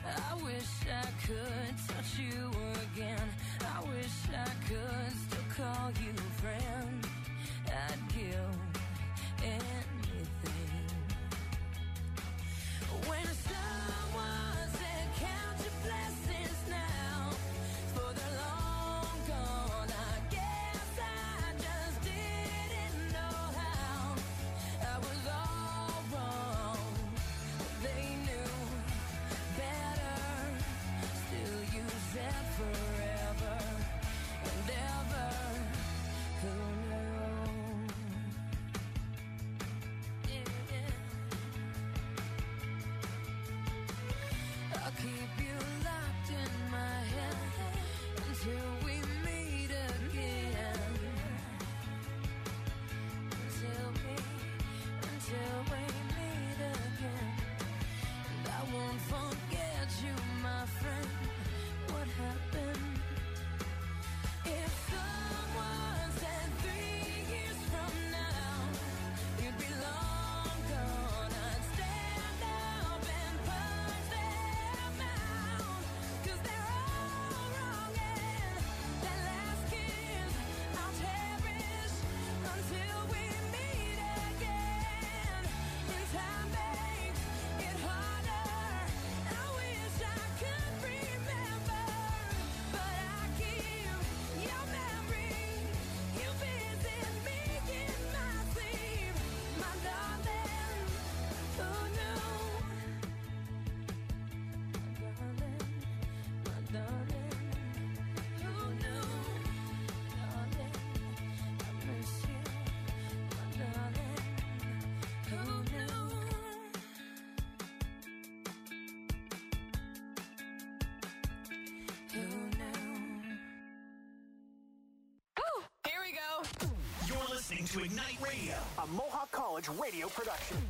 I wish I could touch you again. I wish I could still call you friend. I'd give anything. When someone said count your blessings now, for they're long gone, I guess I just didn't know how. I was all wrong, they knew better. Still use that forever and ever. Who knew? Yeah, yeah. I'll keep you locked in my head until we meet again. Until we meet again. And I won't forget you, my friend. What happened? If someone said 3 years from now you'd be long gone, I'd stand up and punch them out, 'cause they're all wrong, and that last kiss I'll cherish until we meet again. And time makes it harder. I wish I could remember, but I keep your memory. You visit me in my sleep, my darling. Who knew? My darling, who knew? Darling, I miss you, my darling. Who knew? Who knew? Here we go. You're listening to Ignite Radio, a Mohawk College radio production.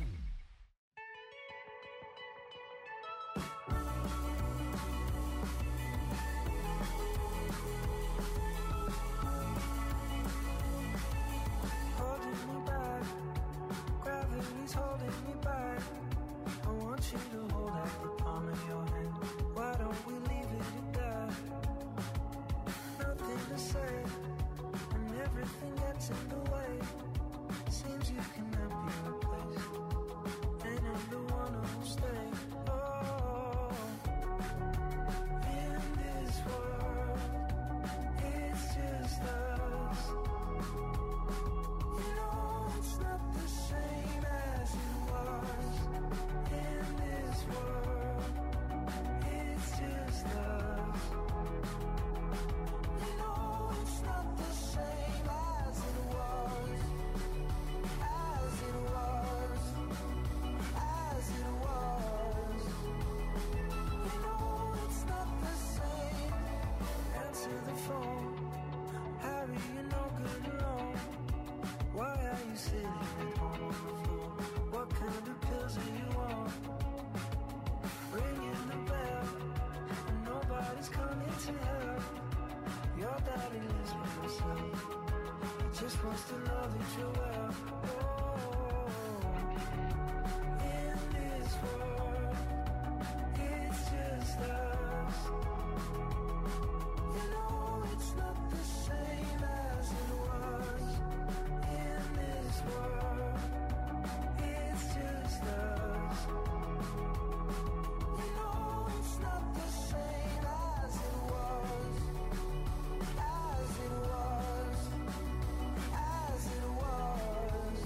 Holding me back, gravity's holding me back. I want you to hold out the palm of your hand. Why don't we leave it at that? Nothing to say, and everything gets in the way. Seems you cannot be replaced, and I'm the one who'll stay. Oh, in this world, it's just us. You know it's not the same as it was. In this world, it's just us. You know it's not the same as it was. As it was. As it was. You know it's not the same. Answer the phone. Harry, you're no good alone. Why are you sitting at home on the floor? What kind of pills are you on? Ringing the bell, and nobody's coming to help. Your daddy lives with himself. He just wants to know that you're well. Oh, in this world, it's just us. You know it's not the same as it was. In this world, it's just us. You know it's not the same as it was. As it was. As it was.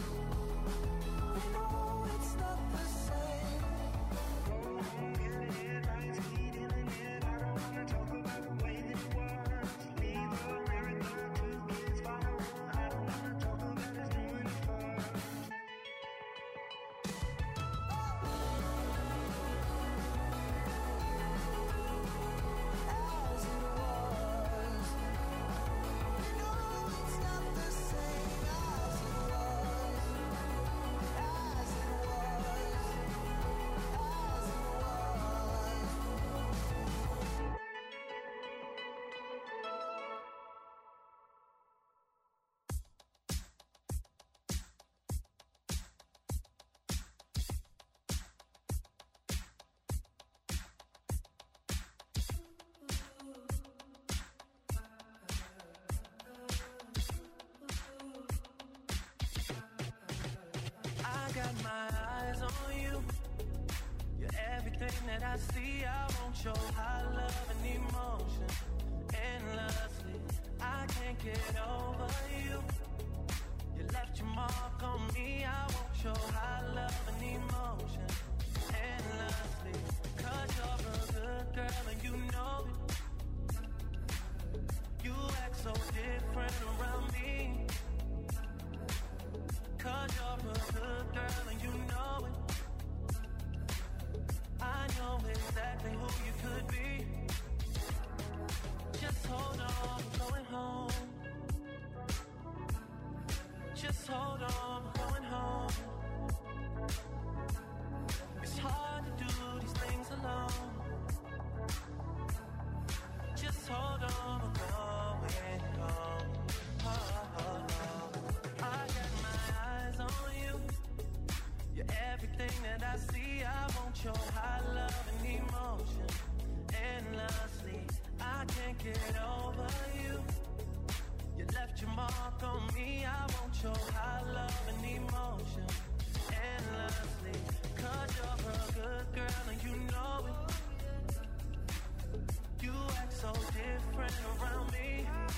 got my eyes on you. You're everything that I see. I want your high love and emotion endlessly. I can't get over you. You left your mark on me. I want your high love and emotion endlessly. 'Cause you're a good girl and you know it. You act so different around me. 'Cause you're a good girl and you know it. I know exactly who you could be. Just hold on, we're going home. Just hold on, we're going home. It's hard to do these things alone. Just hold on, we're going home. Oh, oh, oh. I got my eyes on you. You're everything that I see. I want your high love and emotion endlessly. I can't get over you. You left your mark on me. I want your high love and emotion endlessly. 'Cause you're a good girl and you know it. You act so different around me.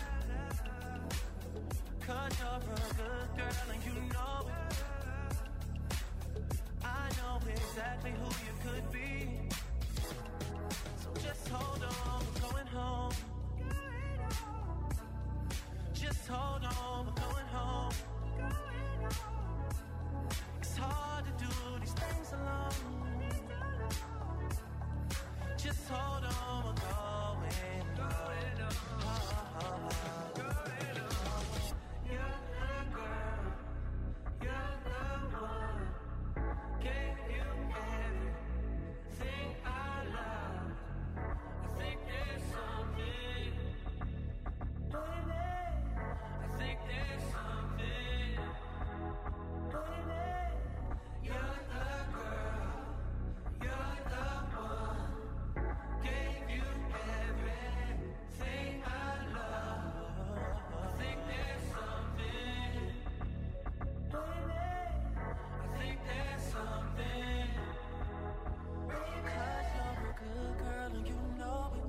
'Cause you're a good girl and you know it. I know exactly who you could be. So just hold on, we're going home. Just hold on, we're going home. It's hard to do these things alone. Just hold on, we're going home. Oh, oh, oh. You're the girl, you're the one. Gave you everything I love. I think there's something, baby. I think there's something, baby. You're the girl, you're the one. Gave you everything I love. I think there's something, baby. I think there's something. 'Cause you're a good girl and you know it.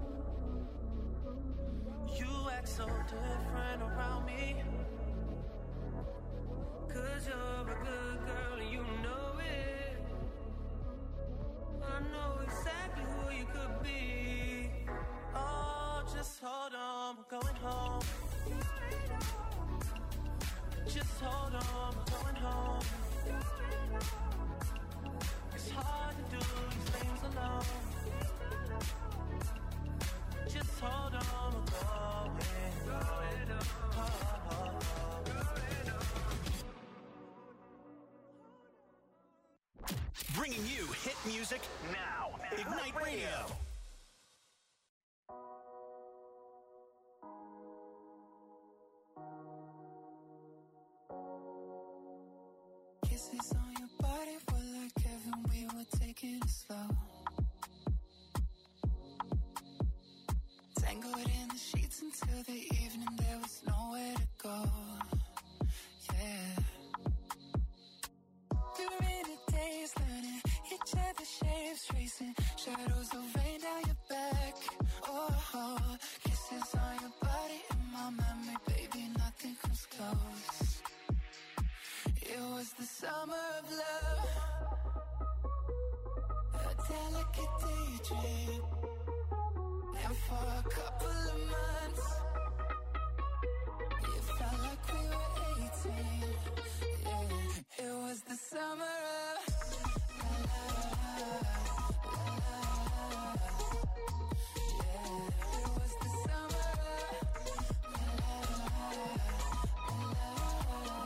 You act so different around me. 'Cause you're a good girl and you know it. I know exactly who you could be. Oh, just hold on, we're going home. Just hold on, we're going home. It's hard to do these things alone. Just hold on, we're going home. Oh, oh, oh. Bringing you hit music now. Ignite Radio. Kisses on your body were like heaven, we were taking it slow. Tangled in the sheets until the evening, there was nowhere to go. Yeah. We were in the days learning each other's shapes, tracing shadows of rain down your back. Oh, kisses on your body in my memory, baby, nothing comes close. It was the summer of love, a delicate daydream. And for a couple of months, it felt like we were 18. Yeah. It was the summer of la, la, la, la, la, la. Yeah. It was the summer of la, la, la, la,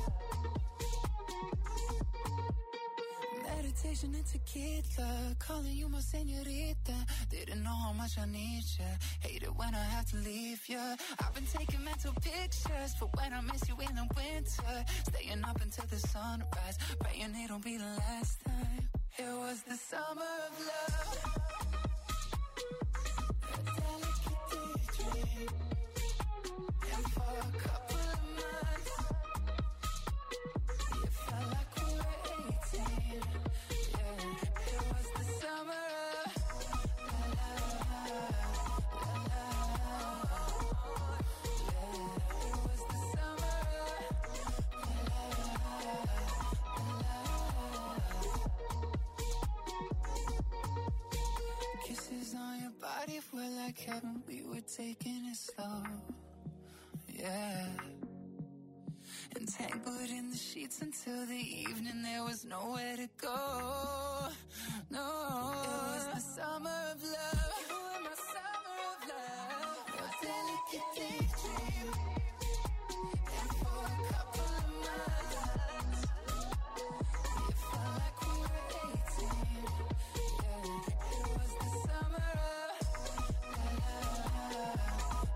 la. Meditation and tequila, calling you my señorita. Didn't know how much I need ya. Hate it when I have to leave ya. I've been taking mental pictures for when I miss you in the winter. Staying up until the sunrise, praying it'll be the last time. It was the summer of love, a delicate daydream. And for a couple of months, it felt like we were 18. body were like heaven, we were taking it slow. Yeah. Entangled in the sheets until the evening, there was nowhere to go. No, it was the summer of love. You were my summer of love. Your delicate daydream. And for a couple of months, it felt like we were 18. Yeah, it was the summer of love.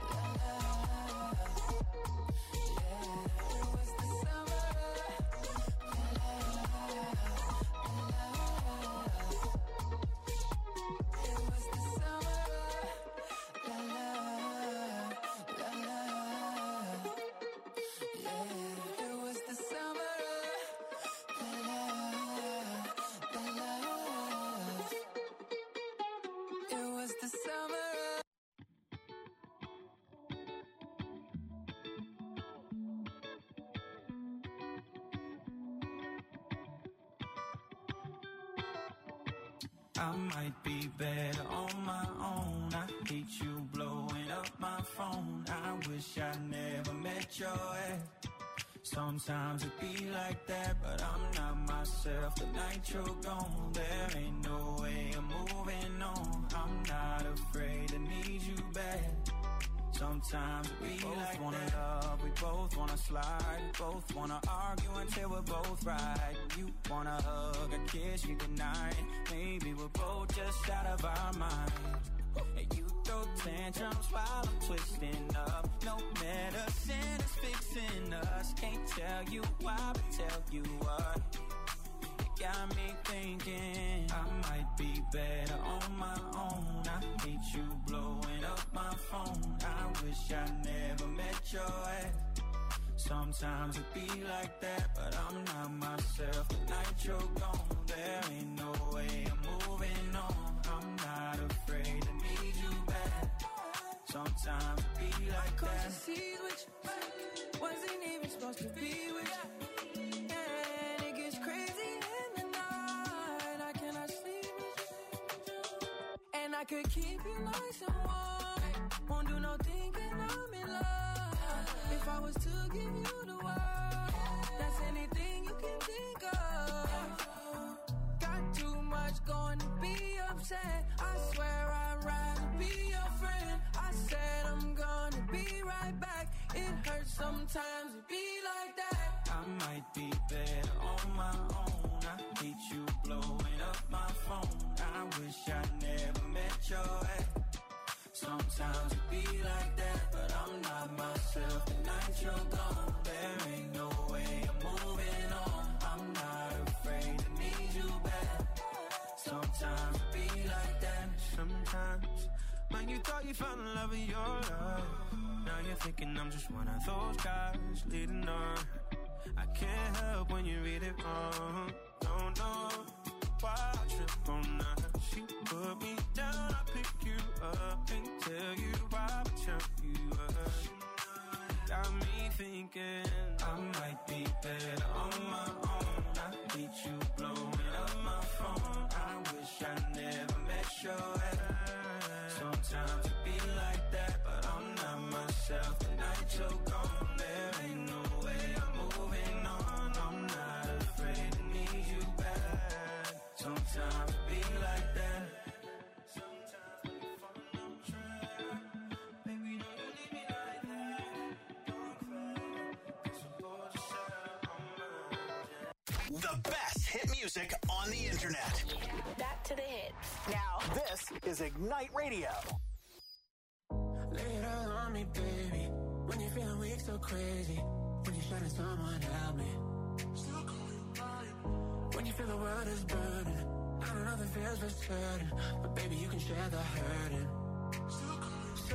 I might be better on my own. I hate you blowing up my phone. I wish I never met your ex. Sometimes it be like that, but I'm not myself. The night you're gone, there ain't no way I'm moving on. I'm not afraid to need you back. Sometimes we both like wanna that. Love, we both wanna slide, we both wanna argue until we're both right. You wanna hug or kiss me goodnight. Maybe we're both just out of our minds. And you throw tantrums while I'm twisting up. No medicine is fixing us. Can't tell you why, but tell you what. Got me thinking I might be better on my own. I hate you blowing up my phone. I wish I never met your ex. Sometimes it be like that, but I'm not myself. The night you're gone, there ain't no way I'm moving on. I'm not afraid to need you back. Sometimes it be like that. Wasn't even supposed to be with you. And it gets crazy. And I could keep you nice and warm. Won't do no thinking I'm in love. If I was to give you the world, that's anything you can think of. Got too much going to be upset. I swear I'd rather be your friend. I said I'm gonna be right back. It hurts sometimes to be like that. I might be better on my own. I hate you blowing up my phone. I wish I never met your ex. Sometimes it be like that, but I'm not myself. The night you're gone, there ain't no way I'm moving on. I'm not afraid to need you back. Sometimes it be like that. Sometimes, man, you thought you found the love of your life. Now you're thinking I'm just one of those guys leading on. I can't help when you read it wrong. Don't know why I trip on that. She put me down, I pick you up. Can't tell you why, but tell you up. Got me thinking I might be better on my own. I hate you blowing up my phone. I wish I never met your ex. Sometimes it be like that, but I'm not myself. The night you're gone, there ain't no way I'm moving on. I'm not afraid to need you back. Sometimes it be like that. Sometimes we fall on track. Baby, don't you leave me like that. Don't cry, 'cause I'm bored yourself on my. The best hit music on the internet. Back to the hits. Now, this is Ignite Radio. Lay it all on me, baby. When you're feeling weak, so crazy. When you're shining, someone help me. When you feel the world is burning, I don't know the feels for certain, but baby, you can share the hurting. So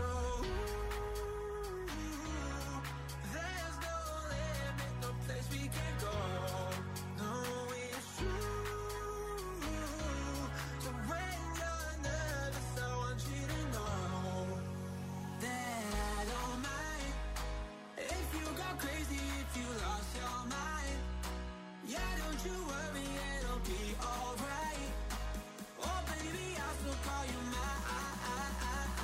there's no limit, no place we can go. No, it's true. So when you're nervous, I want you to know that I don't mind if you go crazy, if you lost your mind. Yeah, don't you worry, it'll be alright. Oh baby, I'll still call you mine.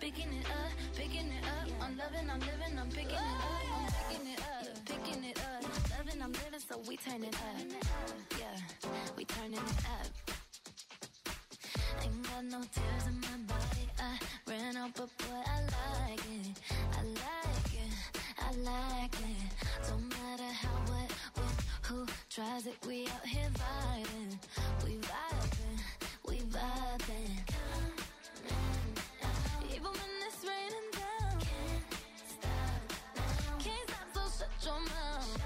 picking it up, picking it up. I'm loving, I'm living, I'm picking it up, I'm picking it up, picking it up. Loving, I'm living, so we turn it up. Yeah, we turning it up. Ain't got no tears in my body. I ran out, but boy, I like it. I like it, I like it. Don't matter how, what, when, who tries it. We out here vibing, we vibing, we vibing. Even when it's raining down, can't stop, so shut your mouth.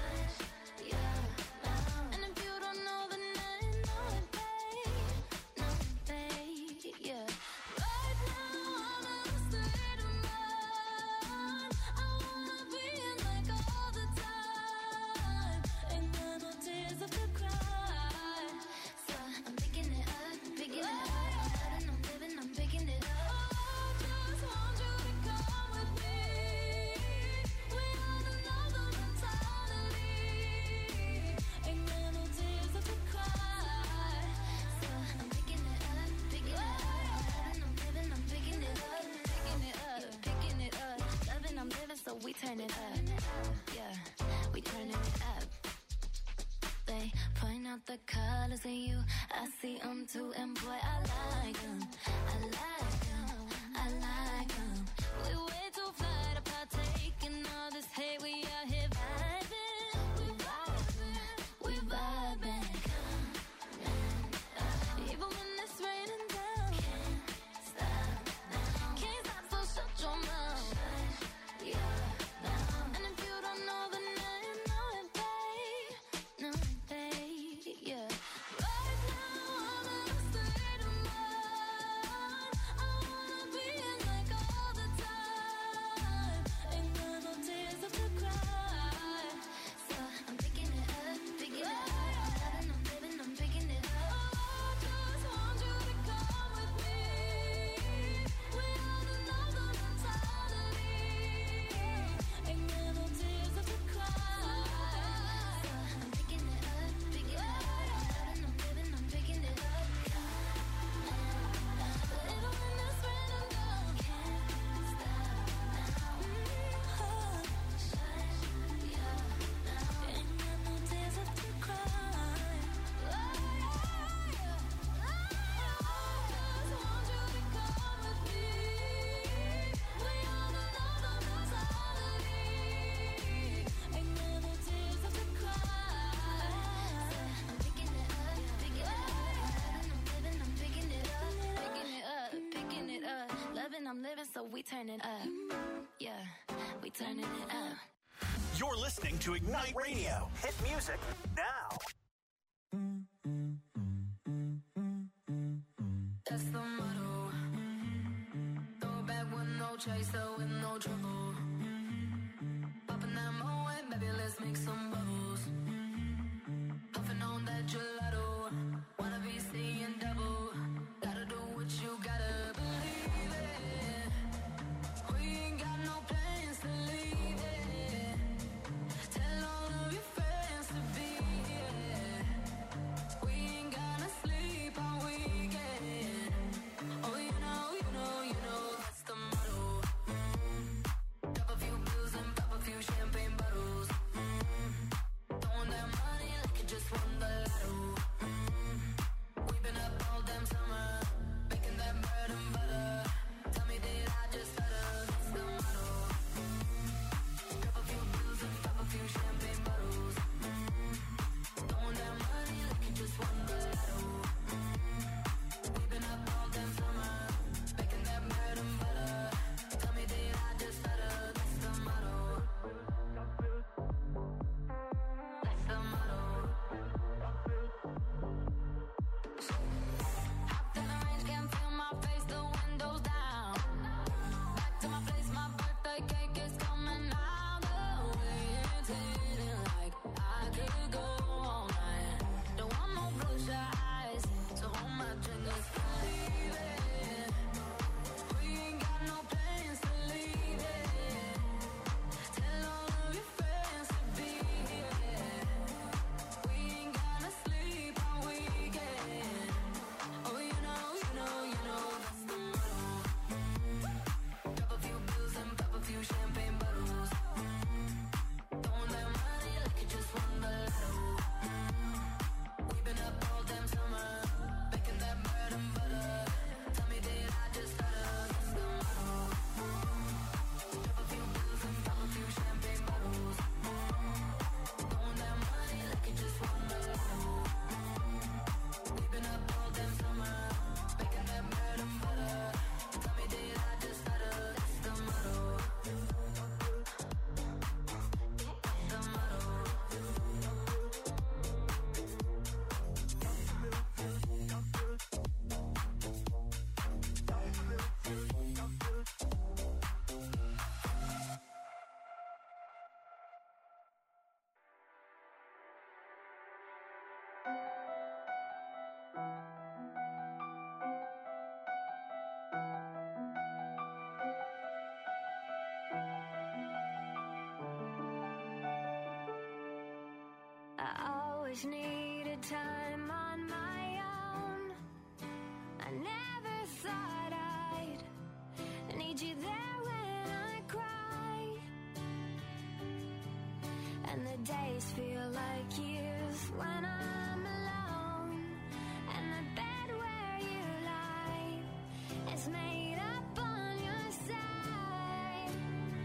And if you don't know, then I know it, babe. Know it, babe, yeah. Right now, I'm in a state of mind. I wanna be in like all the time. Ain't got no tears left to cry. So I'm picking it up, picking it up. I'm living, I'm picking it up. I just want you to come with me. We on another mentality. Ain't got no tears left to cry. So I'm picking it up, picking it up. I'm living, I'm picking it up, picking it up, picking it up. Loving, I'm living, so we turn it up. Yeah, we turning it up. They point out the colors in you. I see them too, and boy, I like them. I like them, I like them. We way too fly to partake in all this hate. We out here vibing, we vibing, we vibing. Even when it's raining down, can't stop, so shut your mouth. And if you don't know, then I know it, babe. Know it, babe, yeah. Right now, I'm in a state of mind. I wanna be in like all the time. Ain't got no tears left to cry. So I'm picking it up, picking it up. I'm living, I'm picking it up. I just want you to come with me. We on another mentality. Ain't got no tears left to cry. So I'm picking it up, picking it up. I'm living, I'm picking it up. Even when it's raining down, can't stop now. Ain't got no tears left to cry. I just want you to come with me. We on another mentality. Ain't got no tears left to cry. I'm picking it up, picking it up. I'm living, I'm picking it up, picking it up, picking it up. Loving, I'm living, so we turn it up. Yeah, we turning it up. You're listening to Ignite Radio. Hit music now. That's the motto. Throw it back with no chaser, with no trouble. Popping that Moet, baby, let's make some bubbles. Puffing on that gelato. Wanna be seeing double. Gotta do what you gotta believe it. We ain't got no plans to leave it. Tell all of your friends to be here. always needed time on my own. I never thought I'd need you there when I cry. And the days feel like years when I'm alone. And the bed where you lie is made up on your side.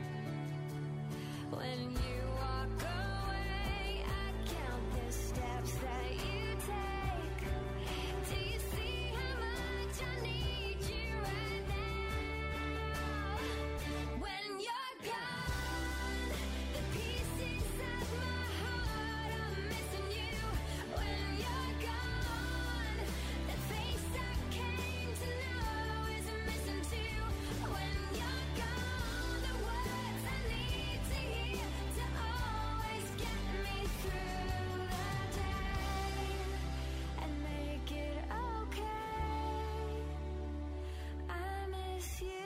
When you walk away, I count the steps that you take. Do you see how much I need you right now? When you're gone, the pieces of my heart are missing you. When you're gone, the face I came to know is missing too. When you're gone, the words I need to hear to always get me through the day and make it okay. I miss you.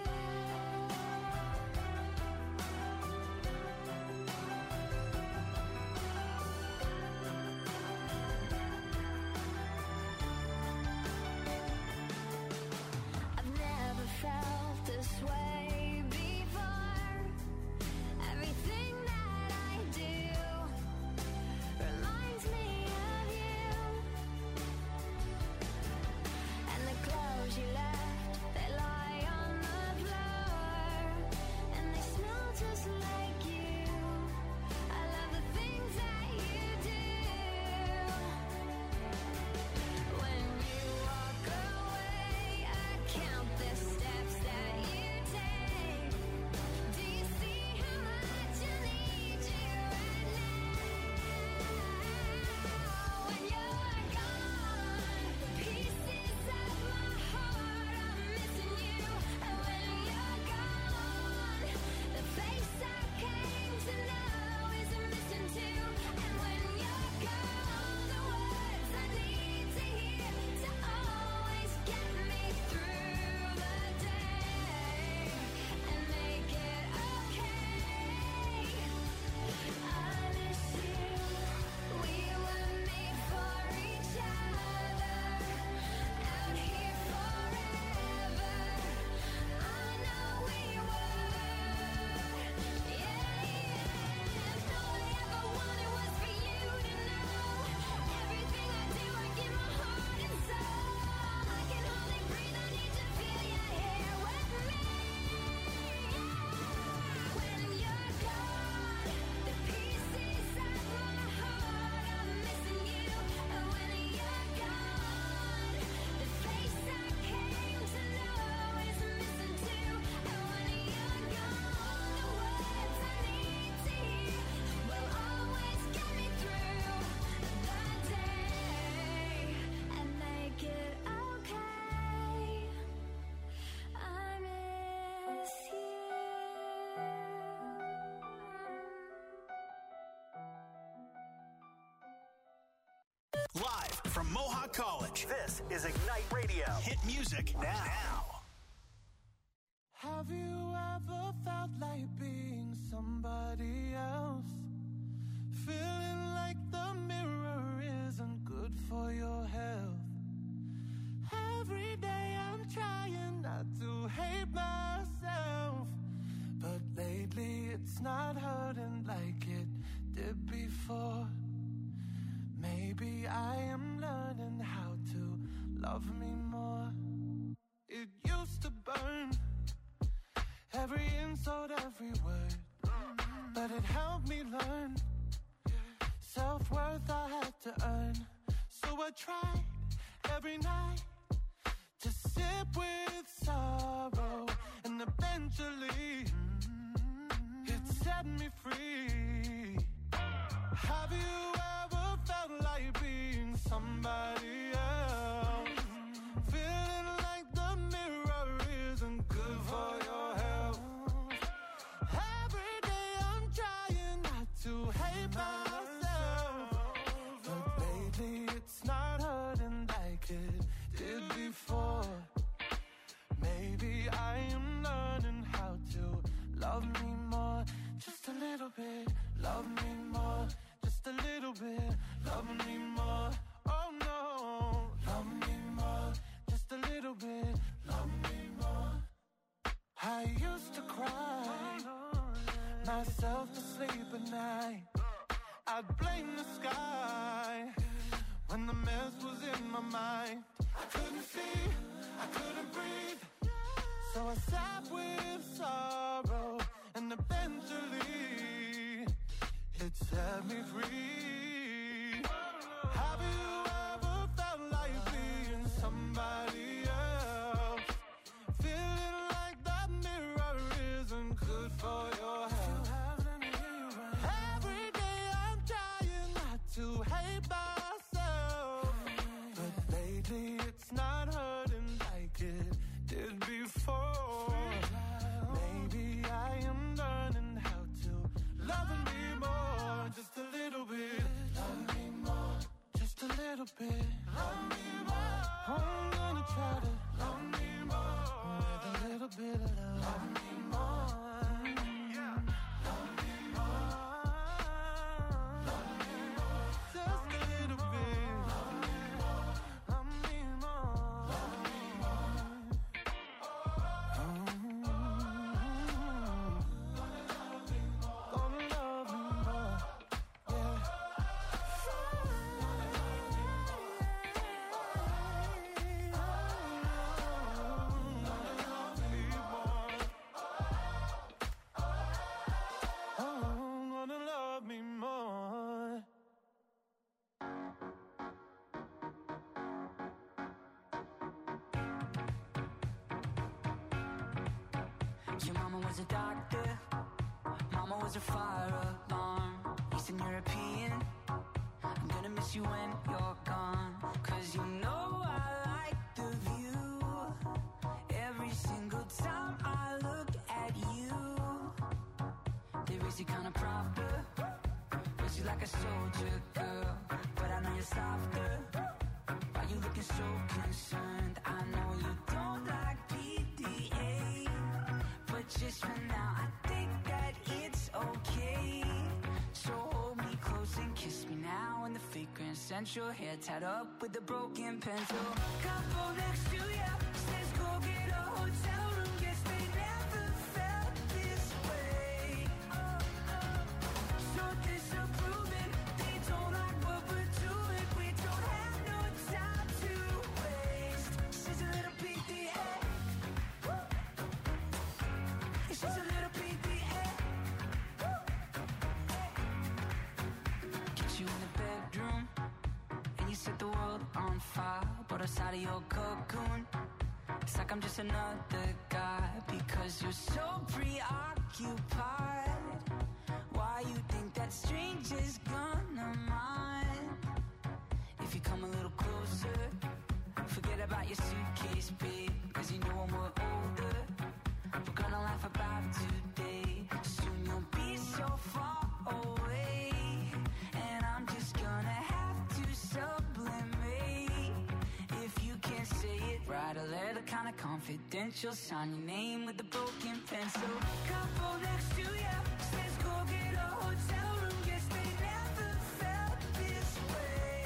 I've never felt this way before. Everything that I do reminds me of you. And the clothes you left, they lie on the floor. And they smell just like you. I love the things that you do. When you walk away, I count the steps that you take. Do you see how much I need you right now? When you're gone, the pieces of my heart are missing you. And when you're gone, the face I came to know is missing too. And when you're gone, the words I need to hear to always get me through the day and make it okay. I miss you. We were made for each other, out here forever. I know we were. Yeah. All I ever wanted was for you to know. Everything I do, I give my heart and soul. I can hardly breathe, I need to feel you here with me. When you're gone, the pieces of my heart are missing you. And when you're gone, the face I came to know is missing too. And when you're gone, the words I need to hear will always get me through the day and make it okay. I miss you. Live from Mohawk College, this is Ignite Radio. Hit music now. Have you ever felt like being somebody else? Feeling like the mirror isn't good for your health. Every day I'm trying not to hate myself, but lately it's not hurting like it did before. Maybe I am learning how to love me more. It used to burn, every insult, every word, but it helped me learn. Self-worth I had to earn, so I tried every night to sit with sorrow, and eventually it set me free. Have you ever felt like being somebody else? Feeling like the mirror isn't good for your health. Every day I'm trying not to hate myself, but lately it's not hurting like it did before. Maybe I am learning how to love me more, just a little bit. Love me more, just just a little bit. Love me more, oh no. Love me more, just a little bit. Love me more. I used to cry myself to sleep at night. I'd blame the sky when the mess was in my mind. I couldn't see, I couldn't breathe, so I sat with sorrow, and eventually it set me free. Have you ever felt like being somebody else? Feeling like that mirror isn't good for your health. Every day I'm trying not to hate myself, but lately it's not hurting like it did before. Maybe I am learning how to love me more, just a little bit. Love me more, just a little bit. Love me more. I'm gonna try to love me more with a little bit of love. Love me more. Yeah. Love me more. Love me more. Just a little bit. Love me more. Love me more. Love me more. Gonna love me more. Yeah. Gonna love me more. Your mama was a doctor, mama was a fire alarm. Eastern European, I'm gonna miss you when you're gone. Cause you know I like the view. Every single time I look at you, they raise you kinda proper, raise you like a soldier girl. But I know you're softer. Why you looking so concerned? I know you don't like PDA, but just for now I think that it's okay. So hold me close and kiss me now in the fake Grand Central. Hair tied up with a broken pencil. Couple next to ya, says go get a hotel room. Guess they never felt this way. So disapproving, they don't like what we're doing. We don't have no time to waste. She's a little PDA. She's a little PDA. Get you in the bedroom, and you set the world on fire. But outside of your cocoon, it's like I'm just another guy. Because you're so preoccupied. Why you think that stranger's gonna mind? If you come a little closer, forget about your suitcase, babe. Cause you know when we're older, we're gonna laugh about today. Soon you'll be so far away, and I'm just gonna have to sublimate. If you can't say it, write a letter kinda confidential. Sign your name with a broken pencil. Couple next to ya, says go get a hotel room. Guess they never felt this way.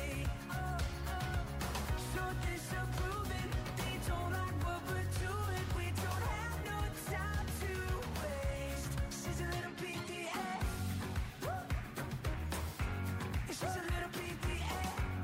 So disapproving, they don't like what we're doing. We don't have no time to waste. She's a little PDA. She's a little PDA.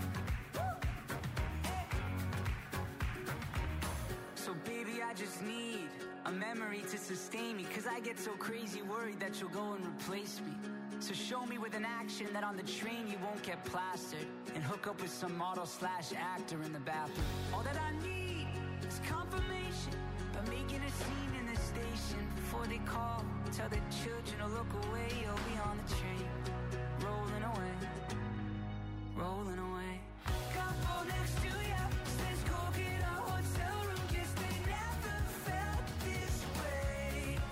So baby, I just need a memory to sustain me. Cause I get so crazy worried that you'll go and replace me. So show me with an action that on the train you won't get plastered, and hook up with some model/actor in the bathroom. All that I need is confirmation by making a scene in the station. Before they call, tell the children to look away. You'll be on the train, rolling away, rolling away. Couple next to ya, says go get a hotel room. Guess they never felt this way.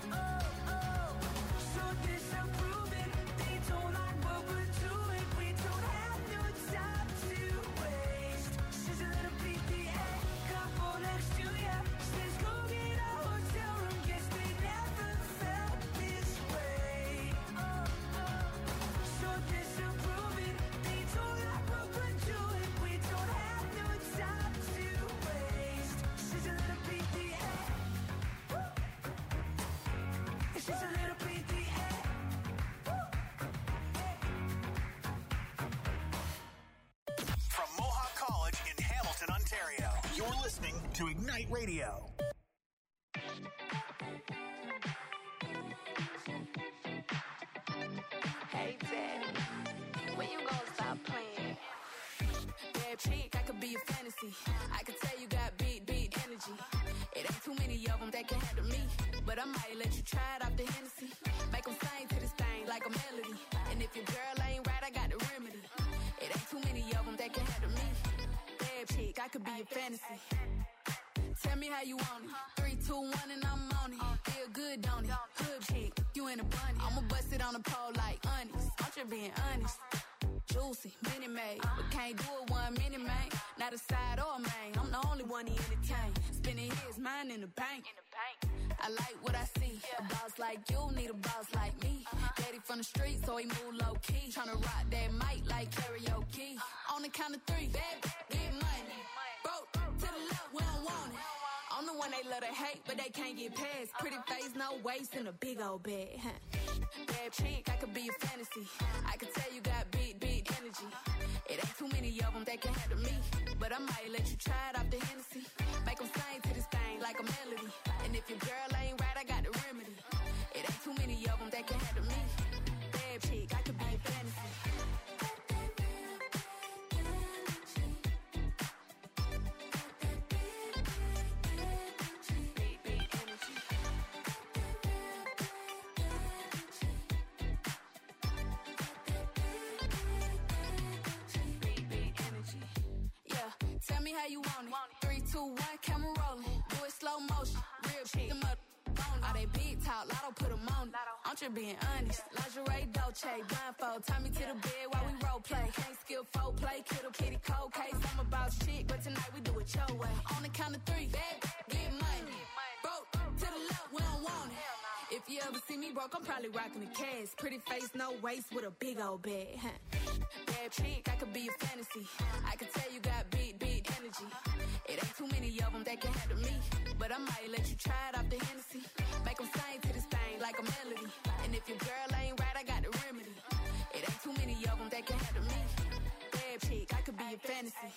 So disapproving, they don't like what we're doing. We don't have no time to waste. She's a little PDA. Couple next to ya, says go get a hotel room. Guess they never felt this way. You're listening to Ignite Radio. Hey, Daddy, when you gonna stop playing? Bad chick, I could be a fantasy. I could tell you got big energy. It ain't too many of them that can handle me. But I might let you try it off the Hennessy. Make them sing to this thing like a melody. And if your girl ain't right, I got the remedy. It ain't too many of them that can handle me. Bad chick, I could be a fantasy. Tell me how you want it. 3, 2, 1, and I'm on it. Feel good, don't it? Hood chick, you in a bunny. I'ma bust it on the pole like honest. I'm just being honest. Juicy, mini made, but can't do it 1 minute, man. Not a side or a main. I'm the only one he entertain. Spending his mind in the bank. I like what I see. A boss like you need a boss like me. Daddy from the street, so he move low key. Tryna rock that mic like karaoke. On the count of 3, bad, get money. Broke to the left, we don't want it. I'm the one they love to hate, but they can't get past. Pretty face, no waist, and a big old bag. Bad chick, I could be a fantasy. I could tell you got big energy. It ain't too many of them that can handle me. But I might let you try it off the Hennessy. Make them sing to this thing like a melody. And if your girl ain't right, I got the remedy. It ain't too many of them that can handle me. Bad chick, I could be a fantasy. Tell me how you want it. 3, 2, 1, camera rolling. Do it slow motion. Real shit. Them up on all they big talk. Lotto put them on it. I'm just being honest. Lingerie, Dolce, blindfold. Tie me to the bed while we role play. Can't skill folk play. Kiddo, kitty, cold case. I'm about shit, but tonight we do it your way. On the count of 3, bad, get money. Broke to the left, we don't want it. If you ever see me broke, I'm probably rocking the cash. Pretty face, no waist, with a big old bag. Bad chick, I could be a fantasy. I could tell you got big energy. It ain't too many of them that can handle me. But I might let you try it off the Hennessy. Make them sing to this thing like a melody. And if your girl ain't right, I got the remedy. It ain't too many of them that can handle me. Bad chick, I could be a fantasy.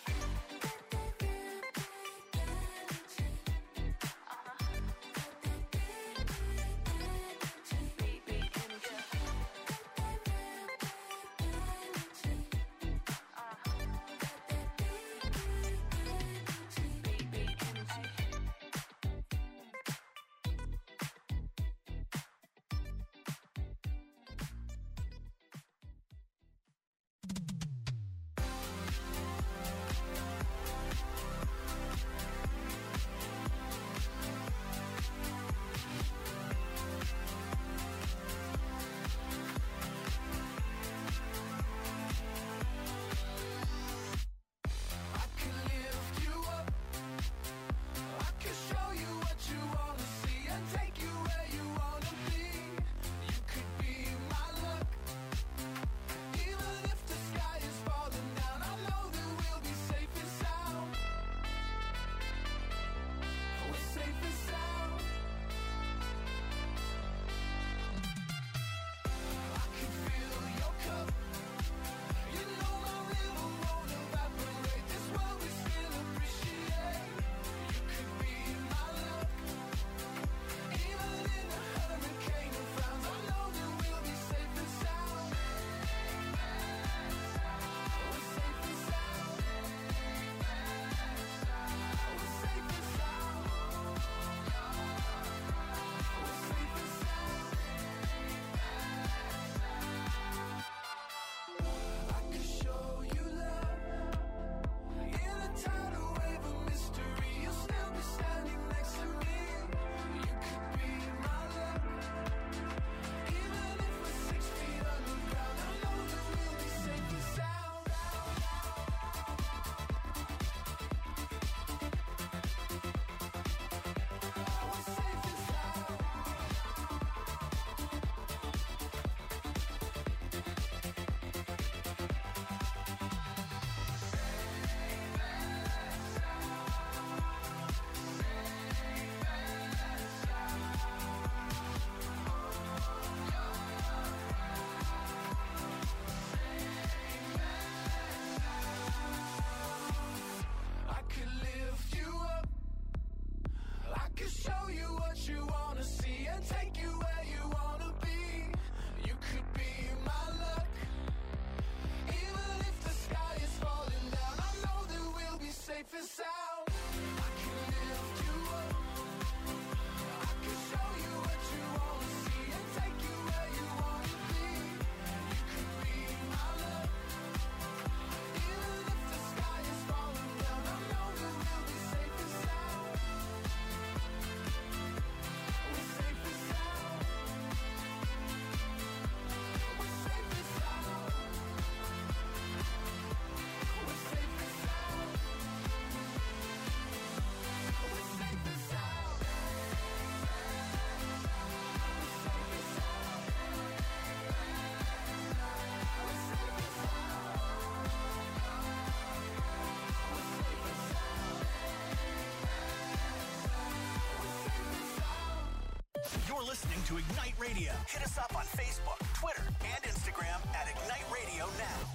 listening to Ignite Radio. Hit us up on Facebook, Twitter, and Instagram at Ignite Radio Now.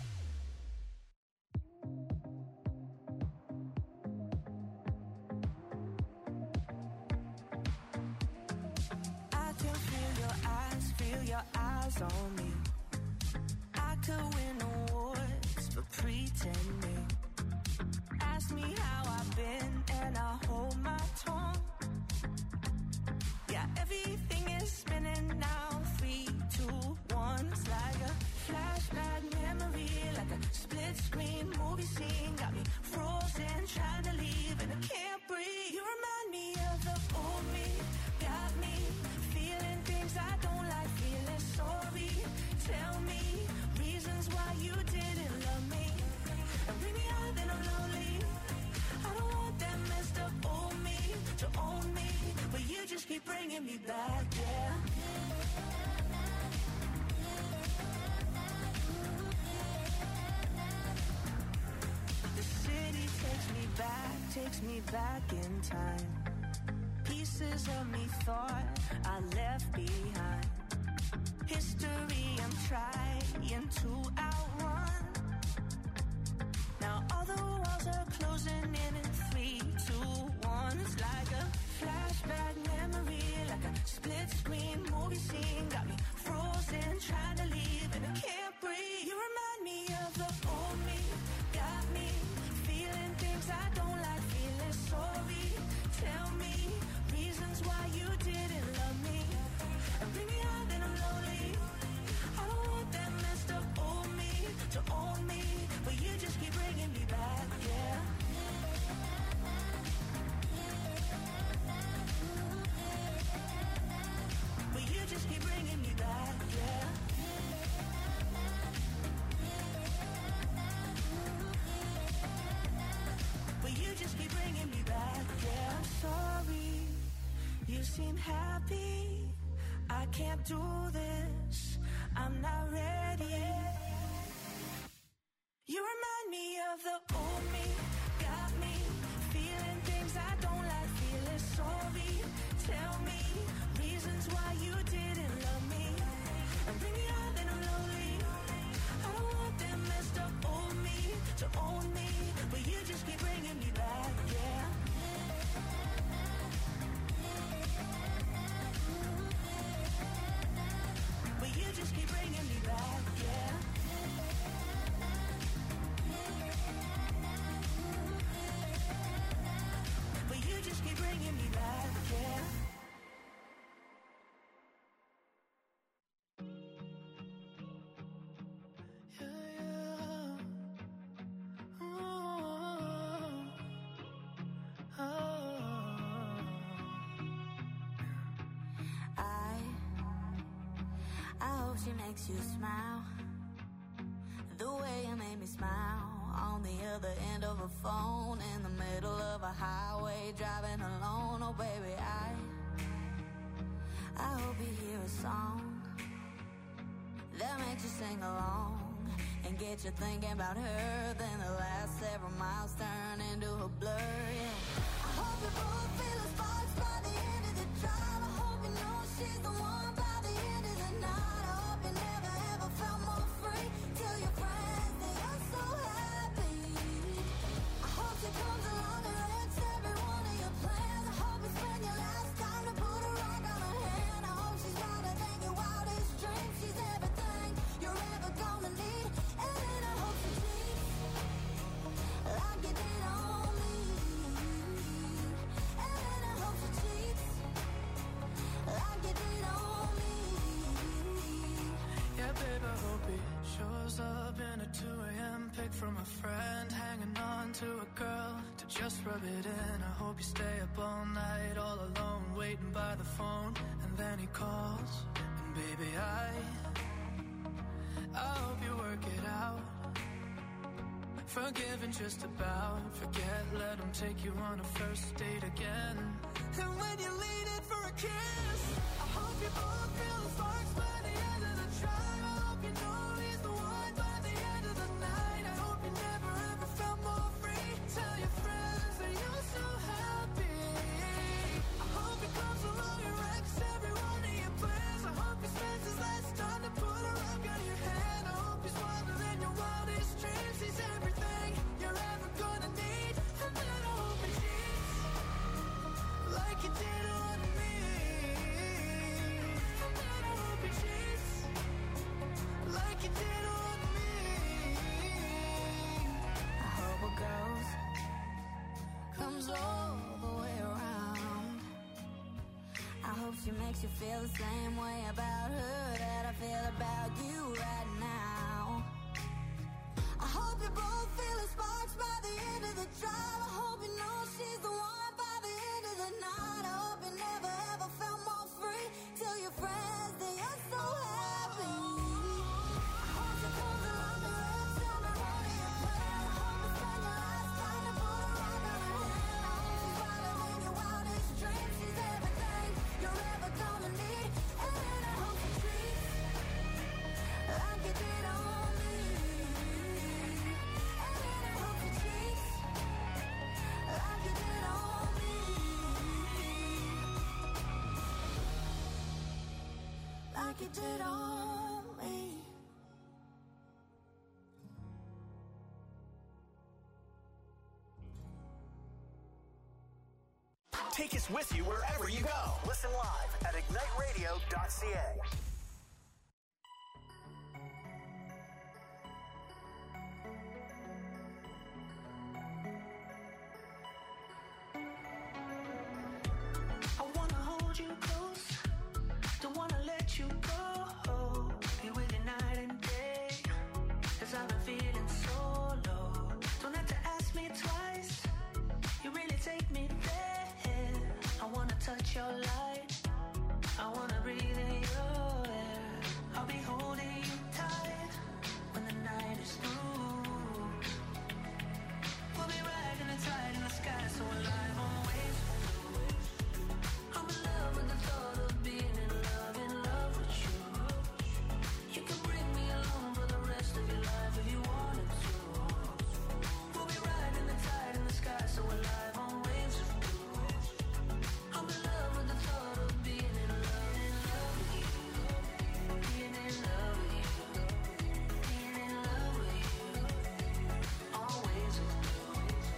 I can feel your eyes on me. I could win awards for pretending. Ask me how I've been and I hold my tongue. Yeah, everything is spinning now. 3, 2, 1. It's like a flashback memory, like a split screen movie scene. Got me frozen, trying to leave and I can't breathe. You remind me of the old me. Got me feeling things I don't like, feeling sorry. Tell me reasons why you didn't love me. And bring me out then I'm lonely. I don't want that messed up old me to own me, but you just keep bringing me back, yeah. The city takes me back in time. Pieces of me thought I left behind. History I'm trying to outrun. Now all the walls are closing in 3, 2, 1. It's like a flashback memory, like a split screen movie scene. Got me frozen, trying to leave and I can't breathe. You remind me of the old me. Got me feeling things I don't like, feeling sorry. Tell me reasons why you didn't love me. And bring me out then I'm lonely. I don't want that messed up old me to own me, but you just keep bringing me back, yeah. But you just keep bringing me back, yeah. But you just keep bringing me back, yeah. I'm sorry, you seem happy. I can't do this, I'm not ready. You remind me of the old me. Got me feeling things I don't like, feeling sorry. Tell me reasons why you didn't love me. And bring me out then I'm lonely. I don't want that messed up old me to own me, but you just keep bringing me back, yeah. But you just keep bringing me back, yeah. But you just keep bringing me back, yeah. I hope she makes you smile the way you made me smile on the other end of a phone in the middle of a highway driving alone. Oh baby, I hope you hear a song that makes you sing along and get you thinking about her. Then the last several miles turn into a blur, yeah. I hope you both feel the sparks by the end of the drive. I hope you know she's the one by the end of the night. I hope you never ever felt more free. Tell your friends that you're so happy. I hope she comes along and wrecks every one of your plans. I hope you spend your last time to put a rock on her hand. I hope she's louder than your wildest dreams. She's everything you're ever gonna need. And then I hope she cheats like you did on me. And then I hope she cheats like you did on me. Yeah, babe, I hope he shows up in a 2 a.m. pic from a friend, hanging on to a girl to just rub it in. I hope you stay up all night, all alone, waiting by the phone, and then he calls. And baby, I hope you work it out. Forgiving just about, forget, let him take you on a first date again. And when you lean in for a kiss, I hope you both feel the sparks by the end of the drive. I hope you know he's the one by the end of the night. I hope you never ever felt more free. Tell your friends that you're so happy. I hope he comes along and wrecks every one of your plans. makes you feel the same way about her that I feel about you right now. I hope you both feel the sparks by the end of the drive. I hope you know she's the one by the end of the night. I hope you never ever felt more free. Tell your friends that you're so happy. I hope you come along the red, tell me what do you plan. I hope you spend your last time to put a rock on her hand. I hope she's brighter than your wildest dreams. She's everything you're ever gonna need. And I hope she treats like you did on me. And I hope she treats like you did on me. Like you did on me. Take us with you wherever you go. Listen live at igniteradio.ca. I wanna hold you close, don't wanna let you go. Be with you night and day, 'cause I've been feeling so low. Don't have to ask me twice, you really take me there. I wanna touch your light, I wanna breathe in your air. I'll be holding you tight when the night is through. We'll be riding the tide in the sky, so alive on waves. I'm in love with the thought of being in love with you. You can bring me along for the rest of your life if you wanted to. We'll be riding the tide in the sky, so alive on waves of blue. I'm in love with the thought of being in love with you. Being in love with you. Being in love with you. Always with you.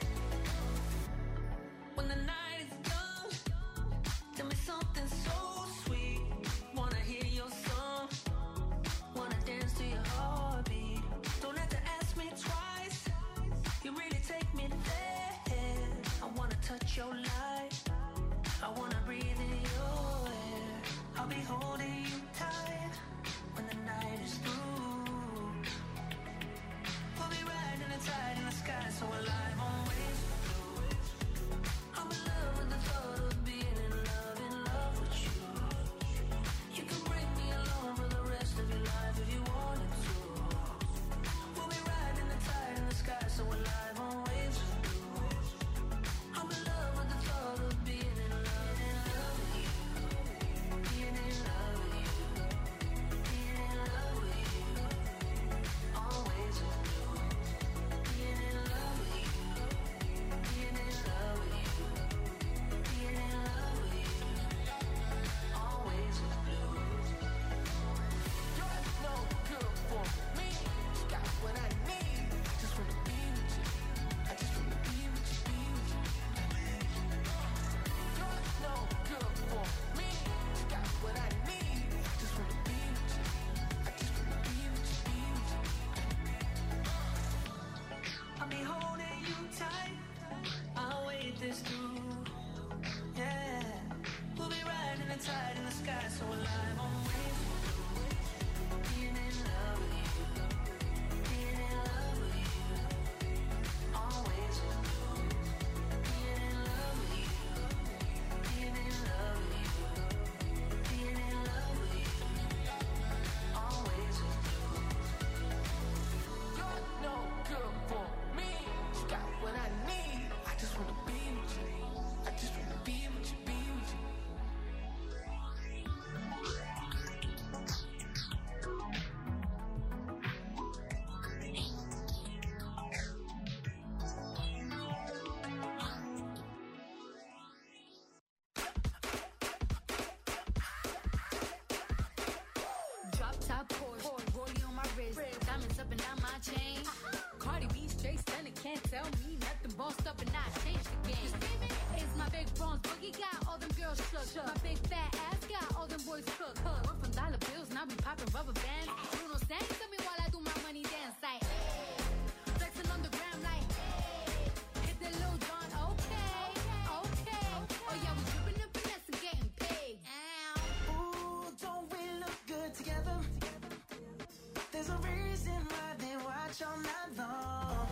When the night is done, tell me something so sweet. Wanna hear your song, wanna dance to your heartbeat. Don't have to ask me twice, you really take me there. I wanna touch your light, I wanna breathe in your air. I'll be holding you tight when the night is through. We'll be riding the tide in the sky, so alive on waves. I'm in love with the thought of being in love with you. You can bring me along for the rest of your life if you wanted to. We'll be riding the tide in the sky, so alive on waves of blue. I'm in love with the thought of being in love with you. Being in love with you. Being in love with you. Always with you. Being in love with you. Being in love with you. Being in love with you. Always with you. You're no good for me. Got what I need. Just wanna be with you. I just wanna be with you, be with you. You're no good for me. Got what I need. Just wanna be with you. I just wanna be with you, be with you. I'll be holding you tight, I'll wait this through. Yeah, we'll be riding the tide in the sky, so alive on waves. Being in love with you. Being in love with you. Always with you. Being in love with you. Being in love with you. Being in love with you. Always with you. You're no good for me. Got what I need. I just wanna be with you. I just wanna be with you, be with you. Drop top Porsche, rollie on my wrist, diamonds up and down my chain. Cardi B straight stunning, can't tell me nothing. Bossed up and I changed the game. It's my big bronze boogie, got all them girls shook. My big fat ass got all them boys cooked. We're from dollar bills, now we popping rubber bands. Bruno sang to me while I do my money dance like flexing on the gram like hit the Lil Jon, okay. Oh yeah, we dripping and finesse and getting paid. There's a reason why they watch all night long.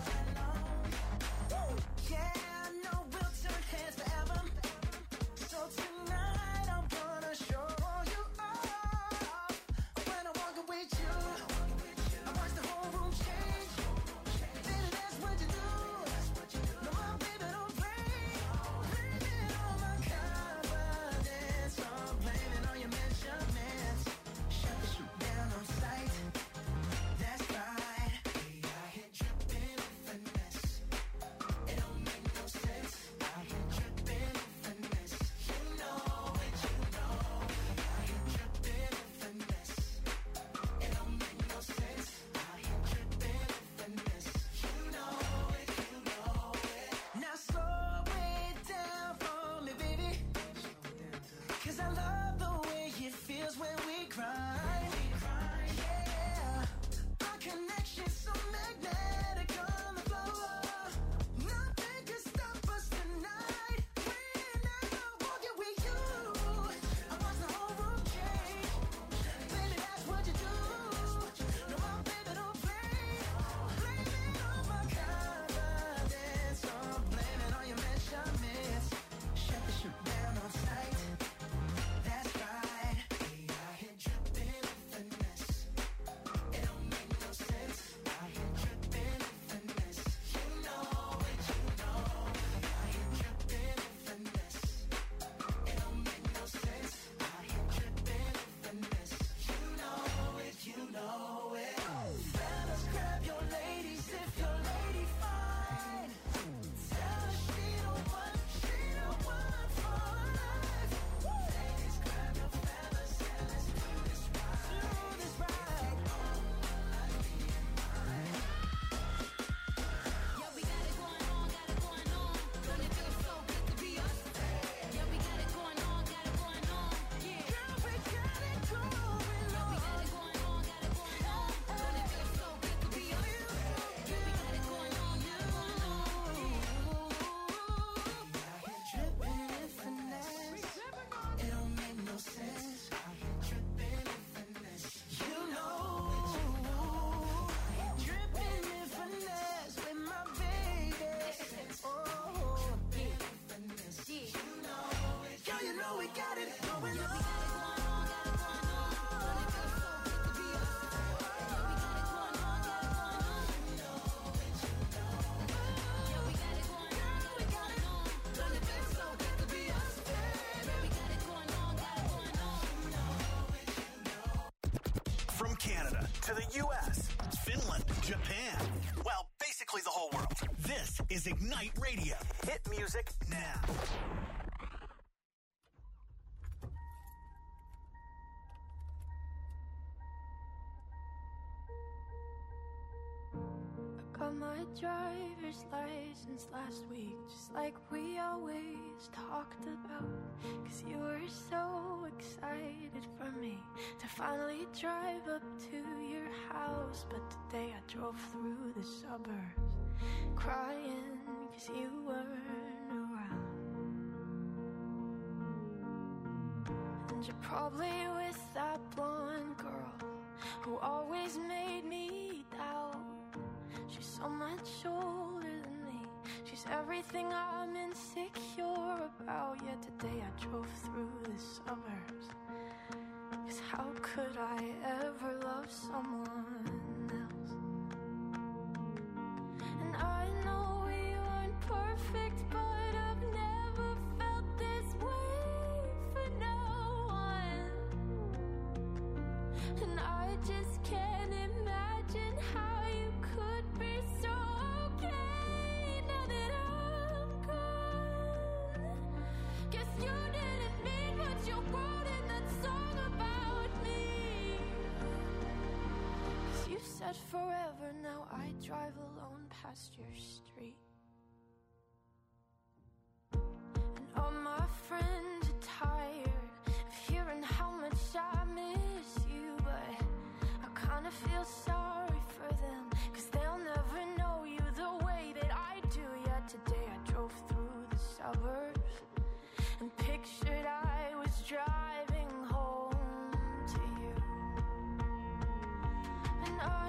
Yeah, I know we'll turn heads forever. So tonight I'm gonna show you off. When I walk with you, I watch the whole room change. Baby, that's what you do. No, my baby, don't play. Blaming on my confidence. I'm blaming on your measurements. Shut the shoot down on sight. That's right. We out here dripping in finesse. It don't make no sense. Out here dripping in finesse. You know it, you know. Out here dripping in finesse. It don't make no sense. Out here dripping in finesse. You know it, you know it. Now slow it down for me, baby. 'Cause I love the way it feels when we grind. Yeah, our connection's so magnetic on the floor. Nothing can stop us tonight. When I'm walking with you, I watch the whole room change. Baby, that's what you do. No, my baby, don't play. Blaming on my confidence. I'm blaming on your measurements. Shut the shoot down on sight. That's right. We out here dripping in finesse. It don't make no sense. Out here dripping in finesse. You know it, you know. Out here dripping in finesse. It don't make no sense. Out here dripping in finesse. You know it, you know it. Fellas, grab your ladies if your lady fine. Tell her she the one for life. Ladies, grab your fellas and let's do this right. Do this right. Yeah, we got it going on, got it going on. Don't it feel so good to be us? Yeah, we got it going on, got it going on. Yeah, Girl, we got it going yeah, we on. got it going on, got it going on. Don't it feel so good to be us? Yeah, we got it going on, got it going on. Dripping in finesse. It don't make no sense. Dripping in finesse. You know. Dripping in finesse with my baby. Oh, finesse. You know it. Girl, you know we got it going on. From Canada to the U.S., Finland, Japan. Well, basically the whole world. This is Ignite Radio. Hit music now. Got my driver's license last week, just like we always talked about. 'Cause you were so excited for me to finally drive up to your house. But today I drove through the suburbs crying 'cause you weren't around. And you're probably with that blonde girl who always made me doubt. She's so much older than me. She's everything I'm insecure about. Yet today I drove through the suburbs. 'Cause how could I ever love someone else? And I know we weren't perfect, but I've never felt this way for no one. And I just can't imagine how you could be so okay now that I'm gone. Guess you didn't mean what you wrote in that song about me. 'Cause you said forever, now I drive alone past your street. And all my friends are tired of hearing how much I miss you. But I kinda feel sorry for them, 'cause they'll never know you the way that I do. Yet today I drove through the suburbs and pictured I was driving home to you. And I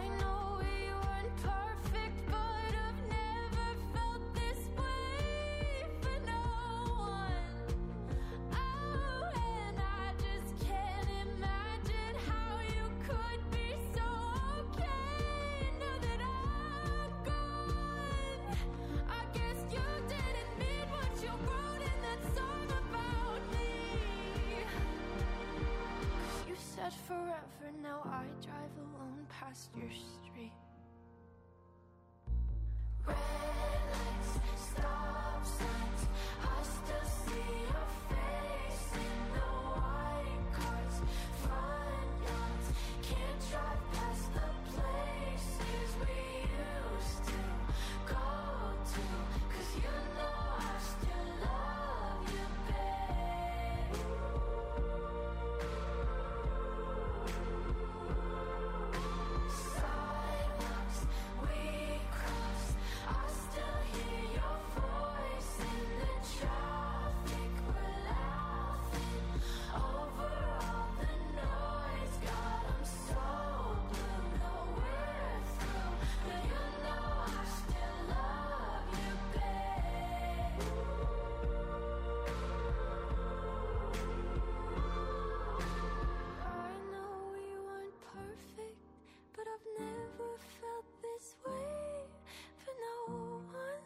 past your street. Red lights, stop signs, I still see your face in the white cars, front yards. Can't drive past the places we used to go to, 'cause you know I still love you, babe. Sidewalks we crossed, I still hear your voice in the traffic. We're laughing over all the noise. God, I'm so blue, know we're through, but you know I still love you, babe. I know we weren't perfect, but I've never felt this way for no one.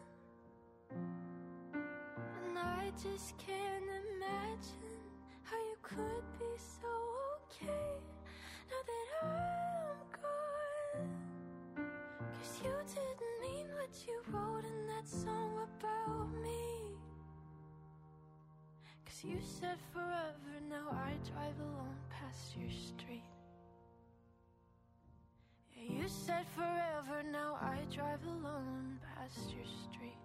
And I just can't imagine how you could be so okay now that I'm gone. 'Cause you didn't mean what you wrote in that song about me. 'Cause you said forever, now I drive alone past your street. Yeah, you said forever, now I drive alone past your street.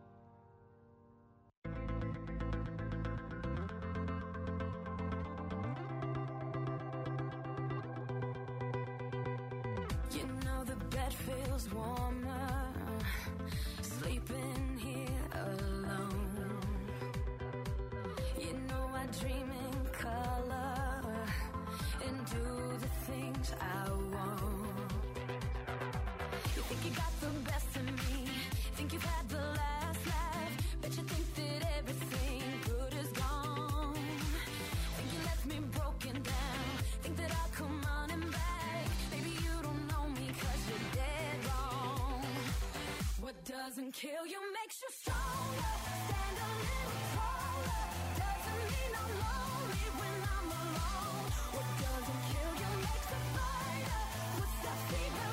You know the bed feels warmer, sleeping here alone. You know I dream in color and do the things I want. You think you got the best of me, think you've had the last laugh, bet you think that everything good is gone. Think you left me broken down, think that I'll come running back. Maybe you don't know me 'cause you're dead wrong. What doesn't kill you makes you stronger. Stand a little taller. Doesn't mean I'm lonely when I'm alone. What doesn't kill you makes a fighter. What's that fever